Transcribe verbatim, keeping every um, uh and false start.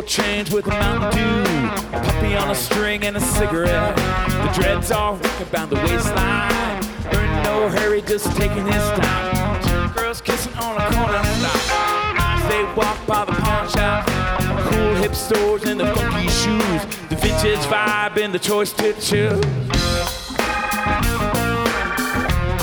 gold chains with a Mountain Dew, a puppy on a string and a cigarette. The dreads are wrapped about the waistline. They're in no hurry, just taking his time. Two girls kissing on a corner stop. As they walk by the pawn shop, cool hip stores and the funky shoes, the vintage vibe and the choice to choose.